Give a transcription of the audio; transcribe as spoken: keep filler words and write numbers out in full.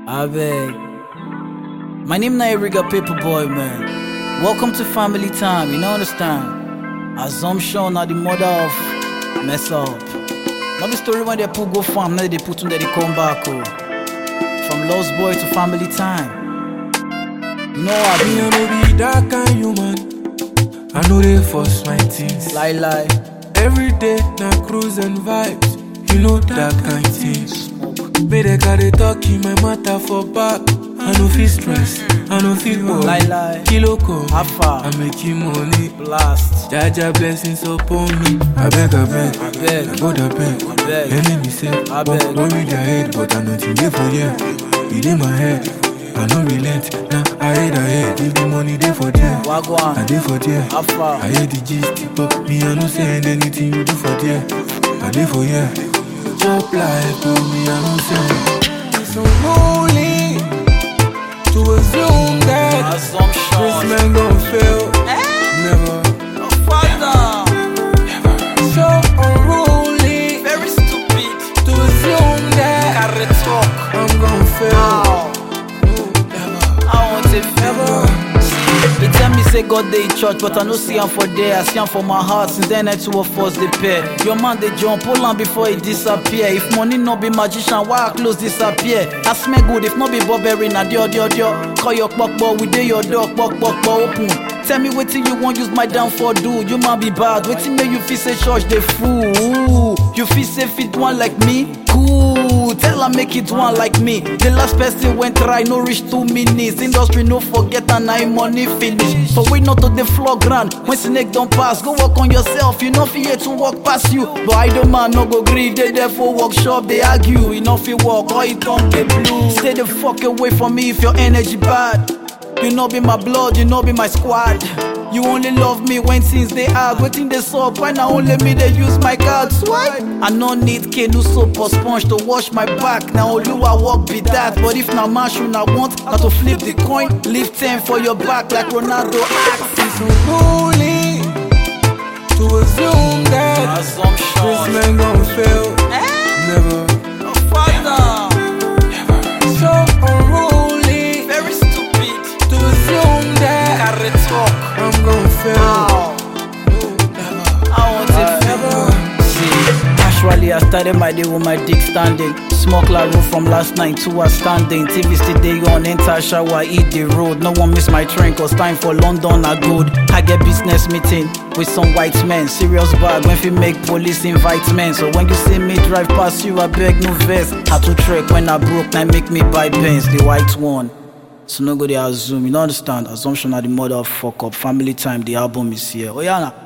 I beg. My name na Eriga Paperboy, man. Welcome to family time, you know understand? Assumption are the mother of mess up. Not the story when they put go farm, now they put on they come back. Oh. From lost boy to family time. You know what I mean? Me, I know be that kind human. I know they force my things. Lie, lie. Every day, na cruise and vibes. You know that kind things. May they carry talk in my matter for back. I know feel stress, I know feel worry. Lie, lie. Kilo come, Alpha. I make you money. Blast. Jaja blessings upon me. I beg, I beg, I beg. I God, I beg. I beg. Enemy say, I but beg. worry their head, but I nothing there for you. It in my head, I no relent. Now I head, I head. If the money there for there, Wagwan. I there for there. Alpha. I hear the gist, but me I no send anything you do for there. I there for here. Chop life, but me I no send. It's unholy to assume that this Assumption. man gon' fail. Never. Oh, father. So unruly Very stupid. to assume that Carry talk. I'm gon' fail. Ow. I want a favor. They tell me say God dey in church, but I no see am for there. I see am for my heart. Since then, I two of us dey pair. Your man dey jump, hold on before he disappear. If money no be magician, why our clothes disappear? I smell good, if no be Burberry, na dio dio dio. Call your kpokpo, we dey your door, kpokpo kpokpo open. Tell me wetin you want use my downfall do. You man be bad, wetin make you feel say church dey full? You feel say fit one like me? Cool, tell her make it one like me. The last person went try, no reach two minutes. Industry no forget and I money finish. So we not to the floor ground. When snake don't pass, go work on yourself. You know fear to walk past you. But I don't man no go gree. They there for workshop, they argue. You know fi walk or it don't get blue. Stay the fuck away from me if your energy bad. You know be my blood, you know be my squad. You only love me when things they hard. Waiting they up, why now only me they use my card swipe? I no need canoe soap or sponge to wash my back. Now only I walk be that. But if now man should I want now to flip the coin, leave ten for your back like Ronaldo acts. It's unholy to assume that this Assumption. man gon' fail. Never. Oh, father. So unruly Very stupid. to assume that Carry talk. I'm gon' fail. Ow. I want it forever. See, casually I started my day with my dick standing. Smoke la road from last night to a standing. T V still day on, enter shower, eat the road. No one miss my train cause time for London are good. I get business meeting with some white men. Serious bag when we make police invite men. So when you see me drive past you, I beg no vest. Had to trek when I broke, now make me buy Benz, the white one. So no go dey assume, you don't understand. Assumption are the mother of fuck up. Family time, the album is here. Oh yeah, nah.